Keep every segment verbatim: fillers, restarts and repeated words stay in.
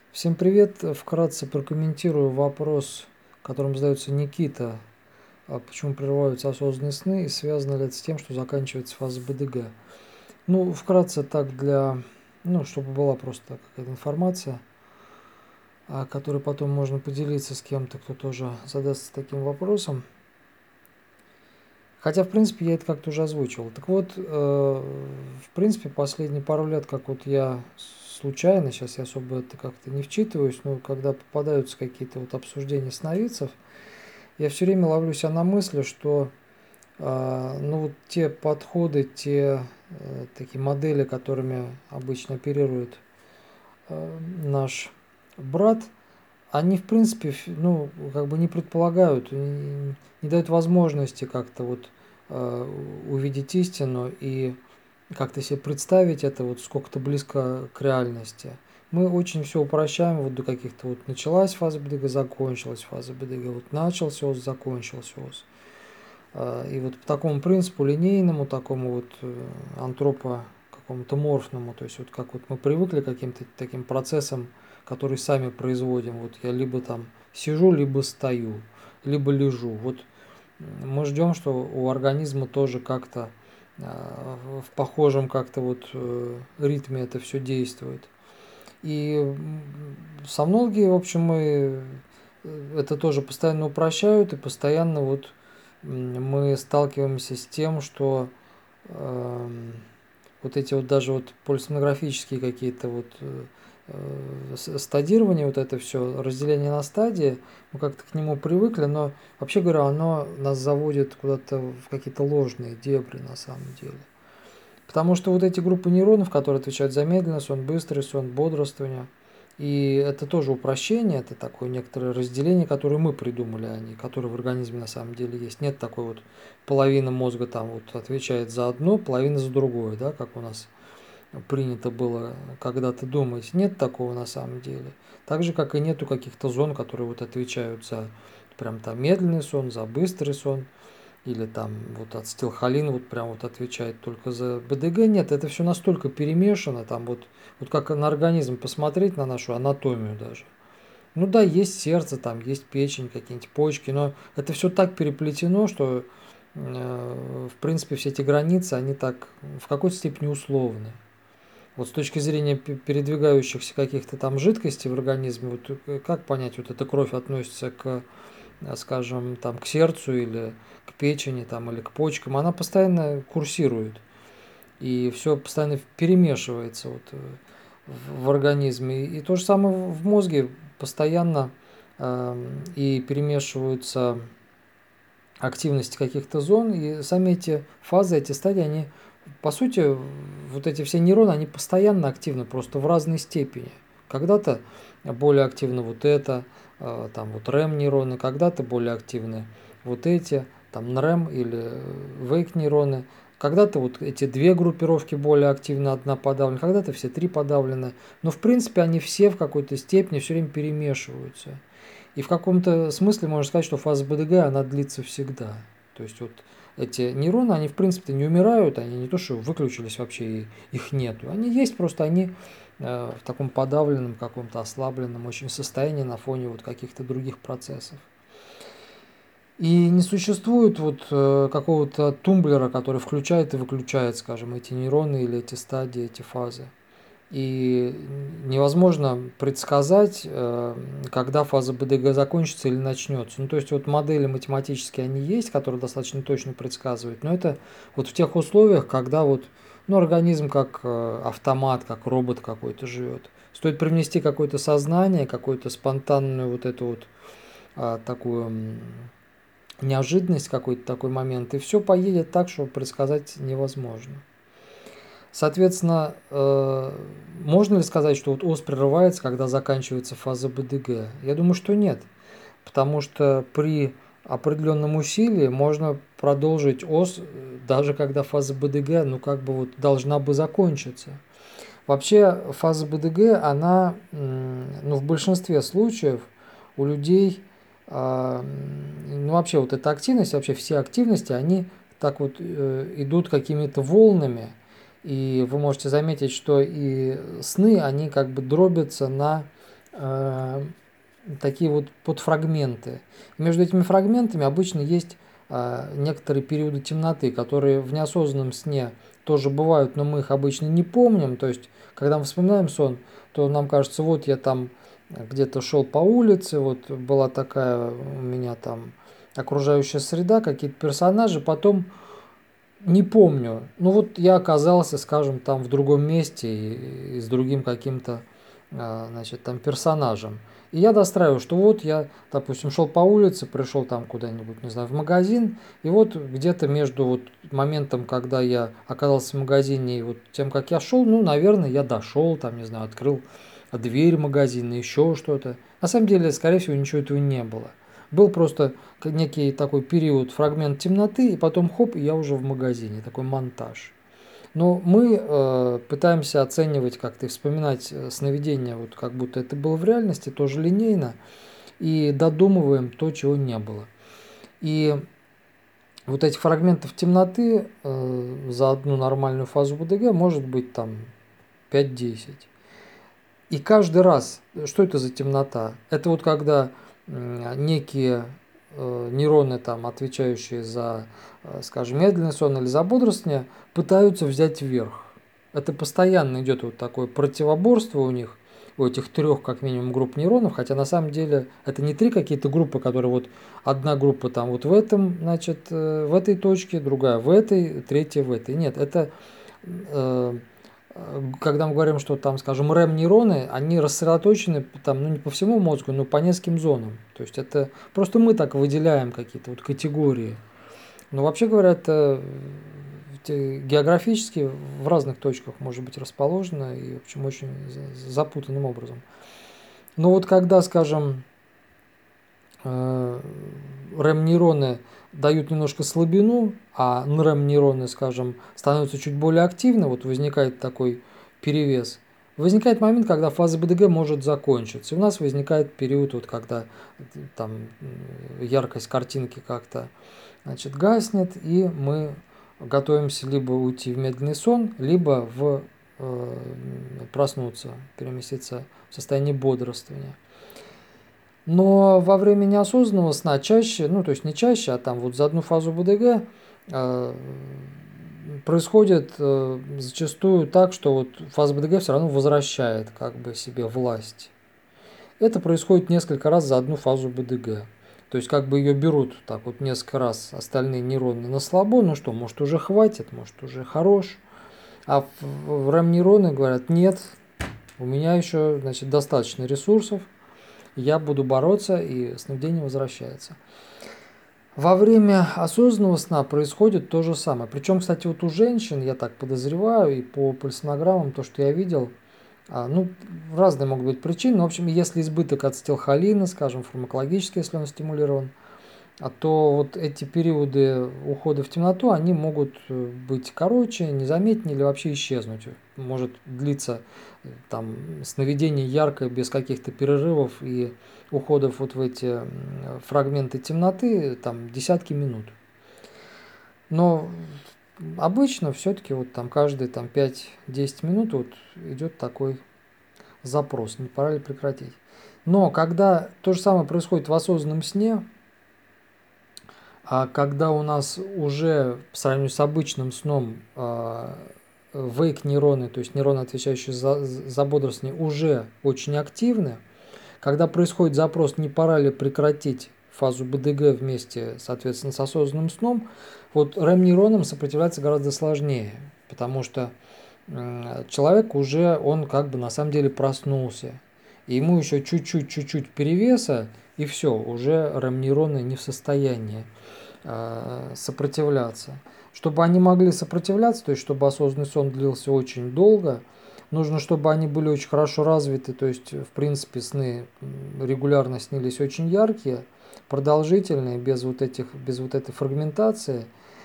Всем привет! Вкратце прокомментирую вопрос, которым задается Никита. А почему прерываются осознанные сны и связано ли это с тем, что заканчивается фаза бэ дэ гэ? Ну, вкратце так для, ну, чтобы была просто какая-то информация, а, которой потом можно поделиться с кем-то, кто тоже задастся таким вопросом. Хотя, в принципе, я это как-то уже озвучивал. Так вот, э, в принципе, последние пару лет, как вот я случайно, сейчас я особо это как-то не вчитываюсь, но когда попадаются какие-то вот обсуждения сновидцев, я все время ловлю себя на мысли, что э, ну вот те подходы, те э, такие модели, которыми обычно оперирует э, наш брат, они, в принципе, ф- ну, как бы не предполагают, не, не дают возможности как-то вот э, увидеть истину и как-то себе представить это вот сколько-то близко к реальности. Мы очень все упрощаем вот до каких-то вот началась фаза бэ дэ гэ, закончилась фаза бэ дэ гэ, вот начался ОС, закончился ОС. А, И вот по такому принципу линейному, такому вот э, антропо какому-то морфному, то есть вот как вот мы привыкли к каким-то таким процессам, которые сами производим. Вот я либо там сижу, либо стою, либо лежу. Вот мы ждем, что у организма тоже как-то а, в похожем как-то вот э, ритме это все действует. И м, сомнологи, в общем, мы э, это тоже постоянно упрощают, и постоянно вот м, мы сталкиваемся с тем, что эм, вот эти вот даже вот полисомнографические какие-то вот э, э, с- стадирование, вот это все, разделение на стадии, мы как-то к нему привыкли, но вообще говоря, оно нас заводит куда-то в какие-то ложные дебри на самом деле. Потому что вот эти группы нейронов, которые отвечают за медленный сон, быстрый сон, бодрствование, и это тоже упрощение, это такое некоторое разделение, которое мы придумали, а не которое в организме на самом деле есть. Нет такой вот половина мозга там вот отвечает за одно, половина за другое, да, как у нас принято было когда-то думать. Нет такого на самом деле. Так же, как и нету каких-то зон, которые вот отвечают за прям там медленный сон, за быстрый сон. Или там вот ацетилхолин вот прям вот отвечает только за бэ дэ гэ. Нет, это все настолько перемешано, там вот, вот как на организм посмотреть, на нашу анатомию даже. Ну да, есть сердце, там есть печень, какие-нибудь почки, но это все так переплетено, что э, в принципе все эти границы, они так в какой-то степени условны. Вот с точки зрения передвигающихся каких-то там жидкостей в организме, вот э, как понять, вот эта кровь относится к а, скажем, там, к сердцу или к печени там, или к почкам, она постоянно курсирует. И все постоянно перемешивается вот, э, в, в организме. И, и то же самое в мозге постоянно э, и перемешиваются активности каких-то зон, и сами эти фазы, эти стадии, они, по сути, вот эти все нейроны, они постоянно активны, просто в разной степени. Когда-то более активно вот это, э, там вот рэм нейроны, когда-то более активны вот эти, там эн рэм или вейк нейроны, когда-то вот эти две группировки более активны, одна подавлена, когда-то все три подавлены, но в принципе они все в какой-то степени все время перемешиваются. И в каком-то смысле можно сказать, что фаза бэ дэ гэ, она длится всегда. То есть вот эти нейроны, они в принципе не умирают, они не то, что выключились вообще, и их нету. Они есть, просто они э, в таком подавленном, каком-то ослабленном очень состоянии на фоне вот каких-то других процессов. И не существует вот э, какого-то тумблера, который включает и выключает, скажем, эти нейроны или эти стадии, эти фазы. И невозможно предсказать, э, когда фаза бэ дэ гэ закончится или начнется. Ну, то есть вот модели математические, они есть, которые достаточно точно предсказывают, но это вот в тех условиях, когда вот, ну, организм как э, автомат, как робот какой-то живет. Стоит привнести какое-то сознание, какую-то спонтанную вот эту вот а, такую м, неожиданность, какой-то такой момент, и все поедет так, что предсказать невозможно. Соответственно, э, можно ли сказать, что вот ОС прерывается, когда заканчивается фаза бэ дэ гэ? Я думаю, что нет, потому что при определенном усилии можно продолжить ОС, э, даже когда фаза бэ дэ гэ, ну, как бы вот должна бы закончиться. Вообще фаза бэ дэ гэ, она, ну, в большинстве случаев у людей, а, ну, вообще вот эта активность, вообще все активности, они так вот э, идут какими-то волнами, и вы можете заметить, что и сны, они как бы дробятся на э, такие вот подфрагменты. И между этими фрагментами обычно есть э, некоторые периоды темноты, которые в неосознанном сне тоже бывают, но мы их обычно не помним. То есть, когда мы вспоминаем сон, то нам кажется, вот я там где-то шел по улице, вот была такая у меня там окружающая среда, какие-то персонажи, потом не помню. Ну вот я оказался, скажем, там в другом месте и, и с другим каким-то, а, значит, там персонажем. И я достраиваю, что вот я, допустим, шел по улице, пришел там куда-нибудь, не знаю, в магазин, и вот где-то между вот моментом, когда я оказался в магазине, и вот тем, как я шел, ну, наверное, я дошел, там, не знаю, открыл дверь магазина, еще что-то. На самом деле, скорее всего, ничего этого не было. Был просто некий такой период, фрагмент темноты, и потом хоп, и я уже в магазине, такой монтаж. Но мы э, пытаемся оценивать как-то и вспоминать э, сновидения, вот как будто это было в реальности, тоже линейно, и додумываем то, чего не было. И вот этих фрагментов темноты э, за одну нормальную фазу БДГ может быть там пять-десять. И каждый раз, что это за темнота? Это вот когда некие э, нейроны, там, отвечающие за, э, скажем, медленный сон или за бодрствование, пытаются взять вверх. Это постоянно идет вот такое противоборство у них, у этих трех, как минимум, групп нейронов, хотя на самом деле это не три какие-то группы, которые вот одна группа там вот в этом, значит, э, в этой точке, другая в этой, третья в этой. Нет, это э, когда мы говорим, что там, скажем, рэм-нейроны, они рассредоточены там, ну, не по всему мозгу, но по нескольким зонам. То есть это просто мы так выделяем какие-то вот категории. Но вообще говоря, это географически в разных точках может быть расположено и, в общем, очень запутанным образом. Но вот когда, скажем, рэм-нейроны дают немножко слабину, а эн рэм-нейроны, скажем, становятся чуть более активны, вот возникает такой перевес, возникает момент, когда фаза БДГ может закончиться. И у нас возникает период, вот, когда там яркость картинки как-то, значит, гаснет, и мы готовимся либо уйти в медленный сон, либо в, э, проснуться, переместиться в состояние бодрствования. Но во время неосознанного сна чаще, ну то есть не чаще, а там вот за одну фазу БДГ э, происходит э, зачастую так, что вот фаза БДГ все равно возвращает как бы себе власть. Это происходит несколько раз за одну фазу БДГ. То есть как бы ее берут так вот несколько раз остальные нейроны на слабо, ну что, может уже хватит, может уже хорош. А в рэм-нейроны говорят, нет, у меня еще, значит, достаточно ресурсов, я буду бороться, и сновидение возвращается. Во время осознанного сна происходит то же самое. Причем, кстати, вот у женщин, я так подозреваю, и по полисонограммам, то, что я видел, ну, разные могут быть причины. Но, в общем, если избыток ацетилхолина, скажем, фармакологически, если он стимулирован, а то вот эти периоды ухода в темноту, они могут быть короче, незаметнее или вообще исчезнуть. Может длиться там сновидение яркое, без каких-то перерывов и уходов вот в эти фрагменты темноты, там десятки минут. Но обычно все-таки вот там каждые там пять-десять минут вот идет такой запрос, не пора ли прекратить. Но когда то же самое происходит в осознанном сне, а когда у нас уже по сравнению с обычным сном вейк-нейроны, то есть нейроны, отвечающие за, за бодрствование, уже очень активны, когда происходит запрос, не пора ли прекратить фазу БДГ вместе, соответственно, с осознанным сном, вот рэм-нейронам сопротивляться гораздо сложнее, потому что человек уже, он как бы на самом деле проснулся, и ему еще чуть-чуть, чуть-чуть перевеса, и все, уже рэм-нейроны не в состоянии сопротивляться. Чтобы они могли сопротивляться, то есть чтобы осознанный сон длился очень долго, нужно, чтобы они были очень хорошо развиты, то есть, в принципе, сны регулярно снились очень яркие, продолжительные, без вот, этих, без вот этой фрагментации,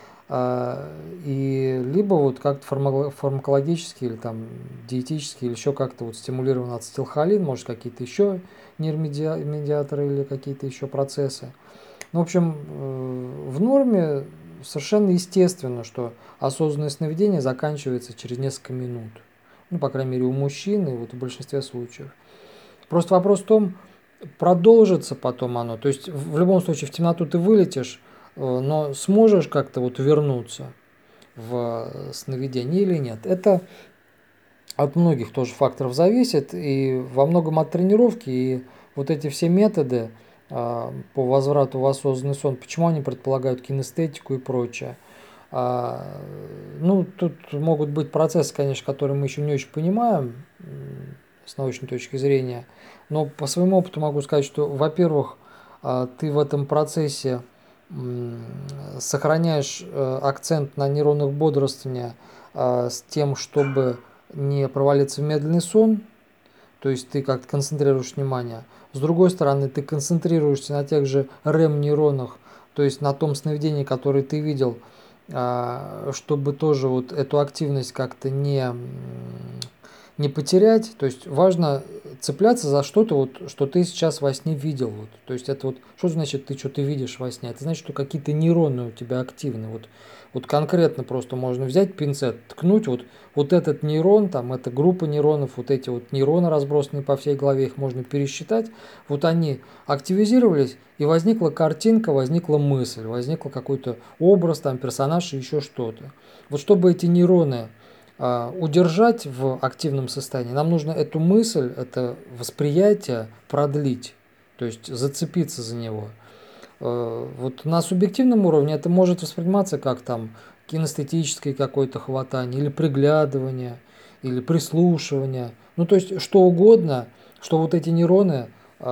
и либо вот как-то фармакологически или там диетически, или еще как-то вот стимулирован ацетилхолин, может какие-то еще нейромедиаторы или какие-то еще процессы. Ну, в общем, в норме совершенно естественно, что осознанное сновидение заканчивается через несколько минут. Ну, по крайней мере, у мужчин и вот в большинстве случаев. Просто вопрос в том, продолжится потом оно. То есть в любом случае в темноту ты вылетишь, но сможешь как-то вот вернуться в сновидение или нет. Это от многих тоже факторов зависит, и во многом от тренировки, и вот эти все методы а, по возврату в осознанный сон, почему они предполагают кинестетику и прочее. А, ну, тут могут быть процессы, конечно, которые мы еще не очень понимаем с научной точки зрения, но по своему опыту могу сказать, что, во-первых, а, ты в этом процессе сохраняешь э, акцент на нейронах бодрствования а, с тем, чтобы не провалиться в медленный сон, то есть ты как-то концентрируешь внимание. С другой стороны, ты концентрируешься на тех же рэм-нейронах, то есть на том сновидении, которое ты видел, а, чтобы тоже вот эту активность как-то не, не потерять. То есть важно цепляться за что-то, вот, что ты сейчас во сне видел. Вот. То есть это вот, что значит ты что-то видишь во сне? Это значит, что какие-то нейроны у тебя активны. Вот, вот конкретно просто можно взять пинцет, ткнуть, вот, вот этот нейрон, там, эта группа нейронов, вот эти вот нейроны разбросанные по всей голове, их можно пересчитать. Вот они активизировались, и возникла картинка, возникла мысль, возникла какой-то образ, там, персонаж и еще что-то. Вот чтобы эти нейроны удержать в активном состоянии, нам нужно эту мысль, это восприятие продлить, то есть зацепиться за него. Вот на субъективном уровне это может восприниматься как там кинестетическое какое-то хватание, или приглядывание, или прислушивание. Ну, то есть что угодно, что вот эти нейроны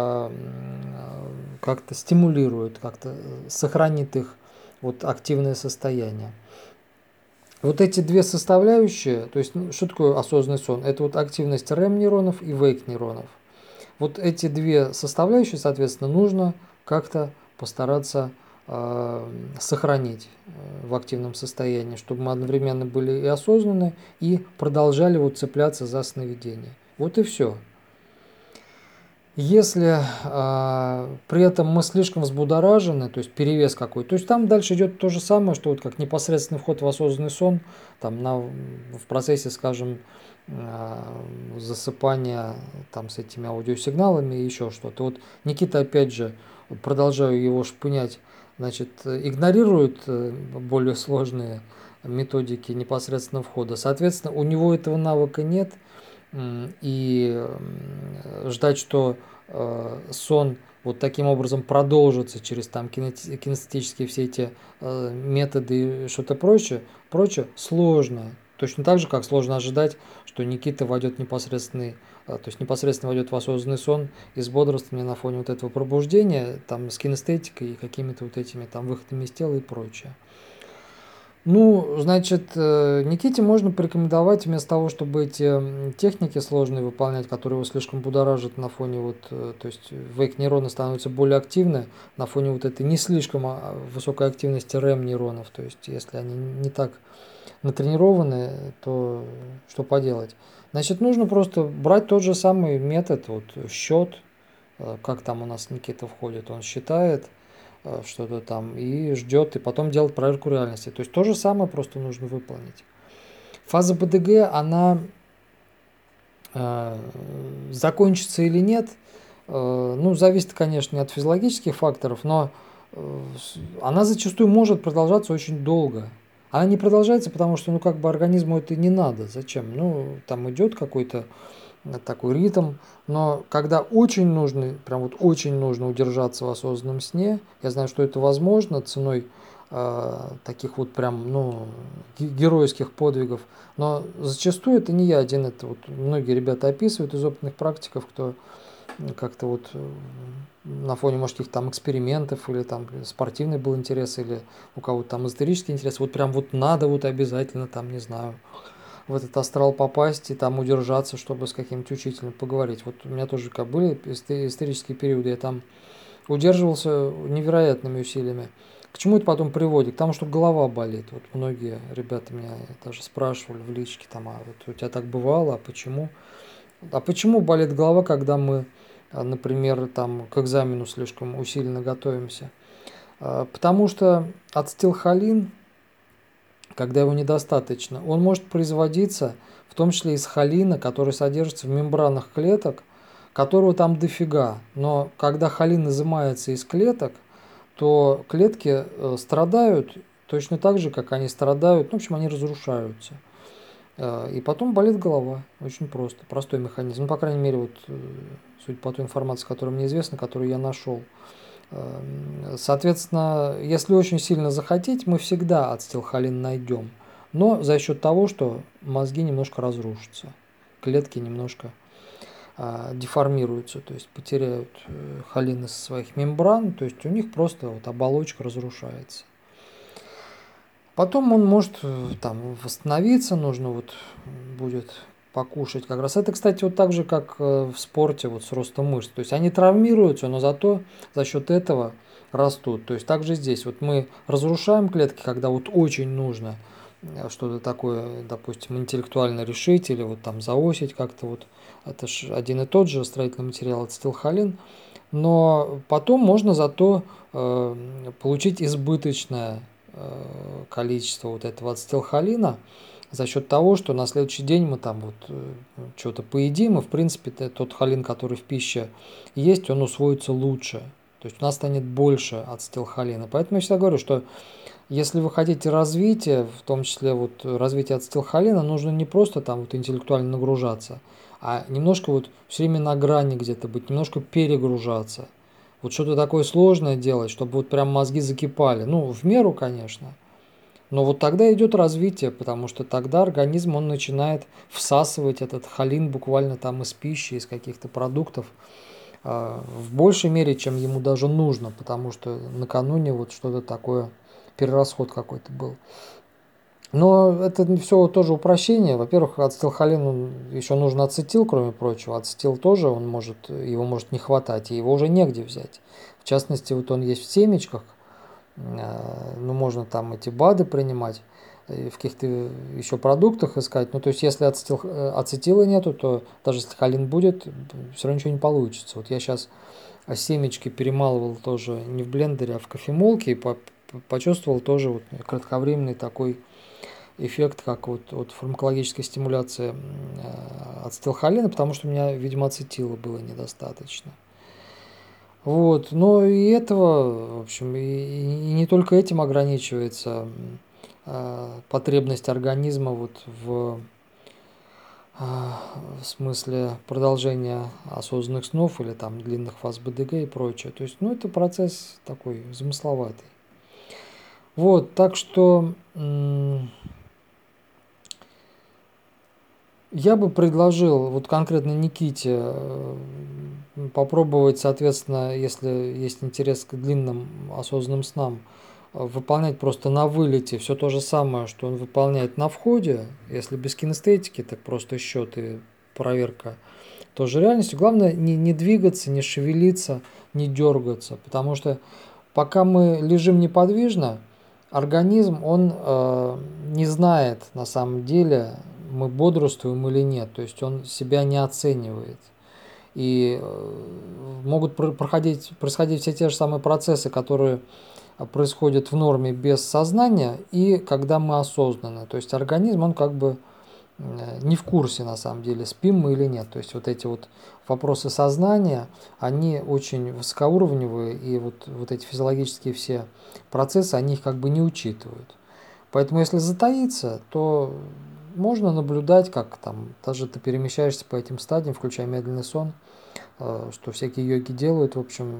как-то стимулируют, как-то сохранит их вот активное состояние. Вот эти две составляющие, то есть что такое осознанный сон? Это вот активность рэм-нейронов и вейк-нейронов. Вот эти две составляющие, соответственно, нужно как-то постараться э, сохранить в активном состоянии, чтобы мы одновременно были и осознанны, и продолжали вот цепляться за сновидение. Вот и все. Если э, при этом мы слишком взбудоражены, то есть перевес какой, то есть там дальше идет то же самое, что вот как непосредственный вход в осознанный сон, там на, в процессе, скажем, э, засыпания там с этими аудиосигналами и еще что-то. Вот Никита, опять же, продолжаю его шпынять, значит, игнорирует более сложные методики непосредственного входа. Соответственно, у него этого навыка нет, и ждать, что э, сон вот таким образом продолжится через там кинестетические все эти э, методы и что-то прочее, прочее, сложно. Точно так же, как сложно ожидать, что Никита войдет непосредственный, э, то есть непосредственно войдет в осознанный сон из бодрствования на фоне вот этого пробуждения, там с кинестетикой и какими-то вот этими там выходами из тела и прочее. Ну, значит, Никите можно порекомендовать вместо того, чтобы эти техники сложные выполнять, которые его слишком будоражат на фоне вот, то есть вейк-нейроны становятся более активны на фоне вот этой не слишком высокой активности рэм-нейронов. То есть, если они не так натренированы, то что поделать? Значит, нужно просто брать тот же самый метод, вот счет, как там у нас Никита входит, он считает что-то там и ждет, и потом делать проверку реальности. То есть то же самое просто нужно выполнить. Фаза БДГ, она э, закончится или нет, э, ну, зависит, конечно, не от физиологических факторов, но э, она зачастую может продолжаться очень долго. Она не продолжается, потому что, ну, как бы организму это не надо. Зачем? Ну, там идет какой-то такой ритм, но когда очень нужно, прям вот очень нужно удержаться в осознанном сне, я знаю, что это возможно ценой э, таких вот прям, ну, геройских подвигов, но зачастую это не я один, это вот многие ребята описывают из опытных практиков, кто как-то вот на фоне, может, каких-то там экспериментов или там спортивный был интерес, или у кого-то там эзотерический интерес, вот прям вот надо вот обязательно там, не знаю, в этот астрал попасть и там удержаться, чтобы с каким-нибудь учителем поговорить. Вот у меня тоже как были исторические периоды, я там удерживался невероятными усилиями. К чему это потом приводит? К тому, что голова болит. Вот многие ребята меня даже спрашивали в личке, там, а вот у тебя так бывало, а почему? А почему болит голова, когда мы, например, там, к экзамену слишком усиленно готовимся? Потому что ацетилхолин, когда его недостаточно, он может производиться в том числе из холина, который содержится в мембранах клеток, которого там дофига. Но когда холин изымается из клеток, то клетки э, страдают точно так же, как они страдают, ну, в общем, они разрушаются. Э, И потом болит голова. Очень просто. Простой механизм. Ну, по крайней мере, вот, э, судя по той информации, которая мне известна, которую я нашел. Эм, Соответственно, если очень сильно захотеть, мы всегда ацетилхолин найдем. Но за счет того, что мозги немножко разрушатся, клетки немножко а, деформируются, то есть потеряют э, холин из своих мембран, то есть у них просто вот оболочка разрушается. Потом он может э, там восстановиться, нужно вот будет покушать как раз. Это, кстати, вот так же, как э, в спорте вот с ростом мышц. То есть они травмируются, но зато за счет этого растут. То есть также здесь вот мы разрушаем клетки, когда вот очень нужно э, что-то такое, допустим, интеллектуально решить или вот там заосить как-то вот. Это же один и тот же строительный материал, ацетилхолин. Но потом можно зато э, получить избыточное э, количество вот этого ацетилхолина за счет того, что на следующий день мы там вот э, что-то поедим, и в принципе тот холин, который в пище есть, он усвоится лучше. То есть у нас станет больше ацетилхолина. Поэтому я всегда говорю, что если вы хотите развития, в том числе вот развитие ацетилхолина, нужно не просто там вот интеллектуально нагружаться, а немножко вот все время на грани где-то быть, немножко перегружаться. Вот что-то такое сложное делать, чтобы вот прям мозги закипали. Ну, в меру, конечно. Но вот тогда идет развитие, потому что тогда организм, он начинает всасывать этот холин буквально там из пищи, из каких-то продуктов а, в большей мере, чем ему даже нужно, потому что накануне вот что-то такое, перерасход какой-то был. Но это все тоже упрощение. Во-первых, ацетилхолин еще нужен ацетил, кроме прочего. Ацетил тоже, он может, его может не хватать, и его уже негде взять. В частности, вот он есть в семечках, э, ну, можно там эти БАДы принимать, и в каких-то еще продуктах искать. Ну, то есть, если ацетил, э, ацетила нету, то даже если холин будет, все равно ничего не получится. Вот я сейчас семечки перемалывал тоже не в блендере, а в кофемолке, и по- почувствовал тоже вот кратковременный такой эффект, как вот, вот фармакологическая стимуляция э, ацетилхолина, потому что у меня, видимо, ацетила было недостаточно. Вот, но и этого, в общем, и, и не только этим ограничивается э, потребность организма вот в, э, в смысле продолжения осознанных снов или там длинных фаз БДГ и прочее. То есть, ну, это процесс такой замысловатый. Вот, так что м- я бы предложил вот конкретно Никите э, попробовать, соответственно, если есть интерес к длинным осознанным снам, э, выполнять просто на вылете все то же самое, что он выполняет на входе. Если без кинестетики, так просто счет и проверка тоже реальностью. Главное не, не двигаться, не шевелиться, не дергаться, потому что пока мы лежим неподвижно, организм, он э, не знает на самом деле, мы бодрствуем или нет, то есть он себя не оценивает. И э, могут проходить, происходить все те же самые процессы, которые происходят в норме без сознания, и когда мы осознаны. То есть организм, он как бы э, не в курсе на самом деле, спим мы или нет. То есть вот эти вот вопросы сознания, они очень высокоуровневые, и вот, вот эти физиологические все процессы, они их как бы не учитывают. Поэтому если затаиться, то можно наблюдать, как там даже ты перемещаешься по этим стадиям, включая медленный сон, э, что всякие йоги делают, в общем,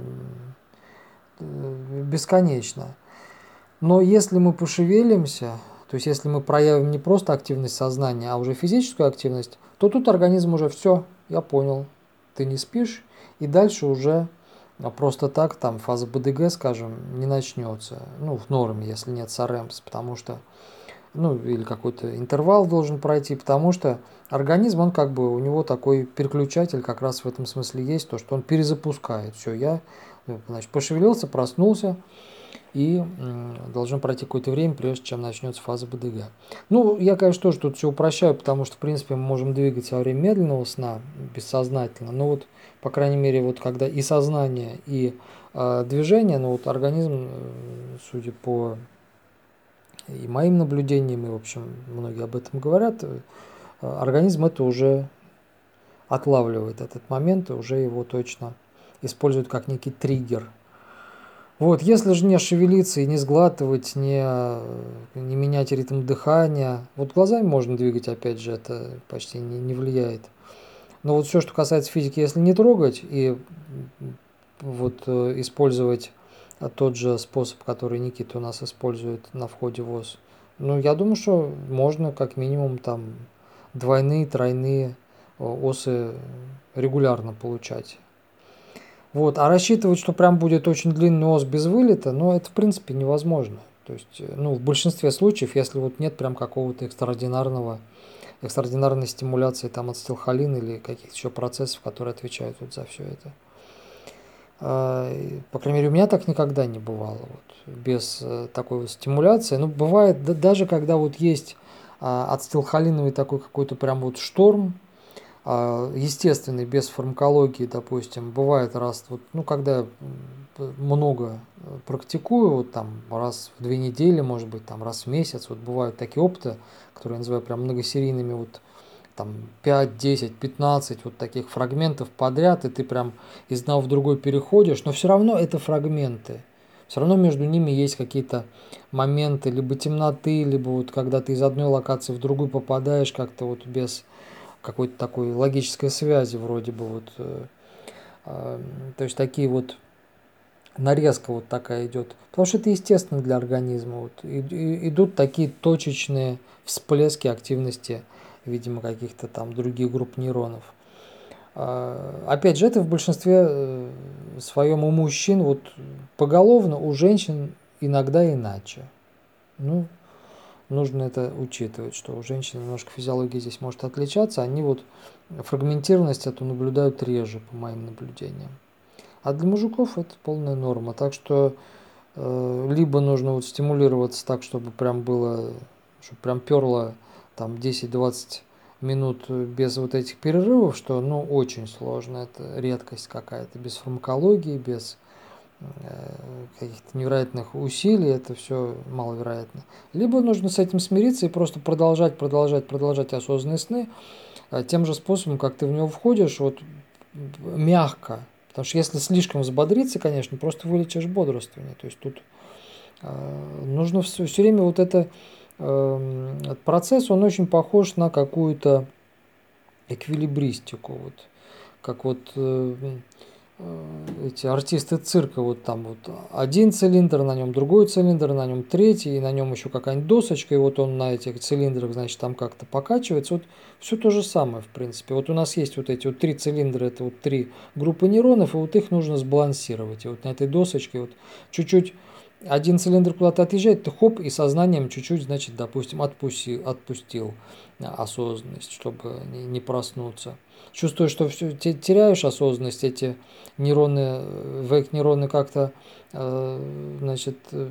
э, бесконечно. Но если мы пошевелимся, то есть если мы проявим не просто активность сознания, а уже физическую активность, то тут организм уже все, я понял, ты не спишь, и дальше уже просто так там фаза БДГ, скажем, не начнется. Ну, в норме, если нет СРЭМС, потому что, ну, или какой-то интервал должен пройти, потому что организм, он как бы, у него такой переключатель как раз в этом смысле есть, то, что он перезапускает. Все, я, ну, значит, пошевелился, проснулся, и должно пройти какое-то время, прежде чем начнется фаза БДГ. Ну, я, конечно, тоже тут все упрощаю, потому что, в принципе, мы можем двигаться во время медленного сна, бессознательно, но вот, по крайней мере, вот когда и сознание, и э, движение, ну вот организм, э, судя по и моим наблюдениям, и, в общем, многие об этом говорят, э, организм это уже отлавливает этот момент и уже его точно использует как некий триггер. Вот, если же не шевелиться и не сглатывать, не, не менять ритм дыхания, вот глазами можно двигать, опять же, это почти не, не влияет. Но вот все, что касается физики, если не трогать и вот э, использовать тот же способ, который Никита у нас использует на входе в ВОЗ, ну, я думаю, что можно как минимум там двойные, тройные э, осы регулярно получать. Вот, а рассчитывать, что прям будет очень длинный ос без вылета, ну, это, в принципе, невозможно. То есть, э, ну, в большинстве случаев, если вот нет прям какого-то экстраординарного, экстраординарной стимуляции там ацетилхолина или каких-то еще процессов, которые отвечают вот за все это. А, и, по крайней мере, у меня так никогда не бывало, вот, без э, такой вот стимуляции. Ну, бывает, да, даже когда вот есть а, ацетилхолиновый такой какой-то прям вот шторм, а, естественный, без фармакологии, допустим, бывает раз, вот, ну, когда я много э, практикую, вот там раз в две недели, может быть, там раз в месяц, вот бывают такие опыты, которые я называю прям многосерийными, вот там пять, десять, пятнадцать вот таких фрагментов подряд, и ты прям из одного в другой переходишь, но все равно это фрагменты. Все равно между ними есть какие-то моменты либо темноты, либо вот когда ты из одной локации в другую попадаешь как-то вот без какой-то такой логической связи вроде бы вот. э, э, То есть такие вот нарезка вот такая идет. Потому что это естественно для организма. Вот. И, и, идут такие точечные всплески активности, видимо, каких-то там других групп нейронов. А, опять же, это в большинстве э, своем у мужчин, вот поголовно, у женщин иногда иначе. Ну, нужно это учитывать, что у женщин немножко физиология здесь может отличаться. Они вот фрагментированность эту наблюдают реже, по моим наблюдениям. А для мужиков это полная норма. Так что э, либо нужно вот стимулироваться так, чтобы прям было, чтобы прям перло там десять-двадцать минут без вот этих перерывов, что ну очень сложно, это редкость какая-то, без фармакологии, без э, каких-то невероятных усилий, это все маловероятно. Либо нужно с этим смириться и просто продолжать, продолжать, продолжать осознанные сны, э, тем же способом, как ты в него входишь, вот мягко. Потому что если слишком взбодриться, конечно, просто вылечишь бодрствование. То есть тут э, нужно все, все время вот это э, этот процесс, он очень похож на какую-то эквилибристику. Вот, как вот э, э, эти артисты цирка, вот там вот один цилиндр, на нем другой цилиндр, на нем третий, и на нем еще какая-нибудь досочка, и вот он на этих цилиндрах, значит, там как-то покачивается. Вот все то же самое, в принципе. Вот у нас есть вот эти вот три цилиндра, это вот три группы нейронов, и вот их нужно сбалансировать. И вот на этой досочке вот чуть-чуть один цилиндр куда-то отъезжает, ты хоп, и сознанием чуть-чуть, значит, допустим, отпусти, отпустил осознанность, чтобы не, не проснуться. Чувствуешь, что все, теряешь осознанность, эти нейроны, вейк-нейроны как-то, э, значит, э,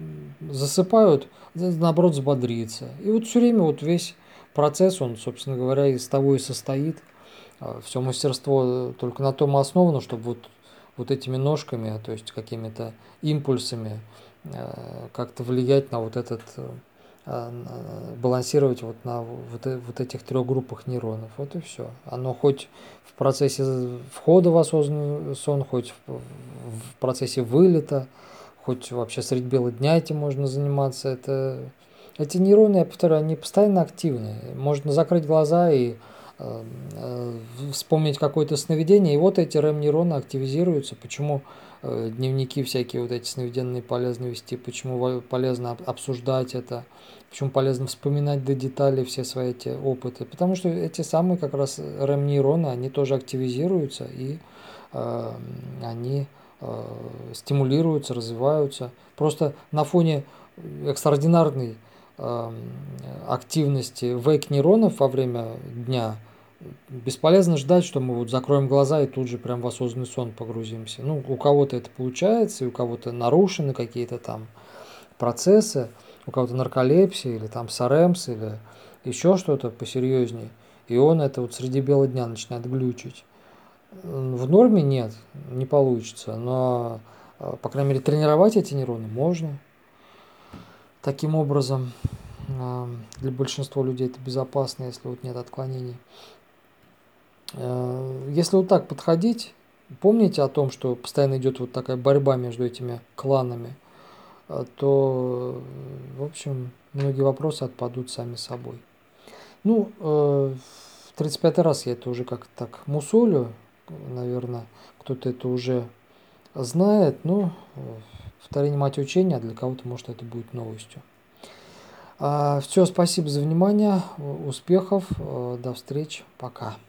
засыпают, наоборот, взбодриться. И вот все время вот весь процесс, он, собственно говоря, из того и состоит. Все мастерство только на том основано, чтобы вот, вот этими ножками, то есть какими-то импульсами э, как-то влиять на вот этот э, балансировать вот на вот, вот этих трех группах нейронов. Вот и все. Оно хоть в процессе входа в осознанный сон, хоть в, в процессе вылета, хоть вообще средь бела дня этим можно заниматься. Это, эти нейроны, я повторяю, они постоянно активны. Можно закрыть глаза и э, э, вспомнить какое-то сновидение, и вот эти рэм-нейроны активизируются. Почему э, дневники всякие вот эти сновиденные полезно вести, почему полезно обсуждать это, почему полезно вспоминать до деталей все свои эти опыты. Потому что эти самые как раз рэм-нейроны, они тоже активизируются, и э, они э, стимулируются, развиваются. Просто на фоне экстраординарной э, активности вейк-нейронов во время дня бесполезно ждать, что мы вот закроем глаза и тут же прям в осознанный сон погрузимся. Ну, у кого-то это получается, и у кого-то нарушены какие-то там процессы, у кого-то нарколепсия или там саремс или еще что-то посерьезнее, и он это вот среди бела дня начинает глючить. В норме нет, не получится, но, по крайней мере, тренировать эти нейроны можно. Таким образом, для большинства людей это безопасно, если вот нет отклонений. Э, Если вот так подходить, помните о том, что постоянно идет вот такая борьба между этими кланами, э, то, э, в общем, многие вопросы отпадут сами собой. Ну, э, в тридцать пятый раз я это уже как-то так мусолю, наверное, кто-то это уже знает, но э, повторение мать учения, а для кого-то, может, это будет новостью. А, все, спасибо за внимание, у- успехов, э, до встречи, пока.